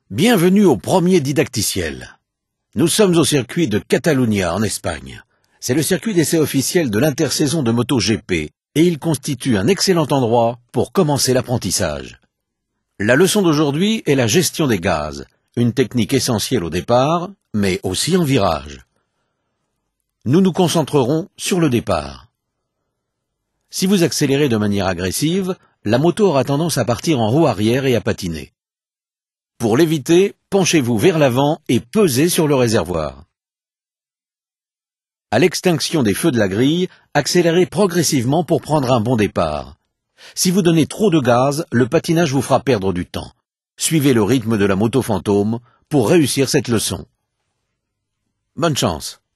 Bienvenue au premier didacticiel. Nous sommes au circuit de Catalunya, en Espagne. C'est le circuit d'essai officiel de l'intersaison de MotoGP et il constitue un excellent endroit pour commencer l'apprentissage. La leçon d'aujourd'hui est la gestion des gaz, une technique essentielle au départ, mais aussi en virage. Nous nous concentrerons sur le départ. Si vous accélérez de manière agressive, la moto aura tendance à partir en roue arrière et à patiner. Pour l'éviter, penchez-vous vers l'avant et pesez sur le réservoir. À l'extinction des feux de la grille, accélérez progressivement pour prendre un bon départ. Si vous donnez trop de gaz, le patinage vous fera perdre du temps. Suivez le rythme de la moto fantôme pour réussir cette leçon. Bonne chance!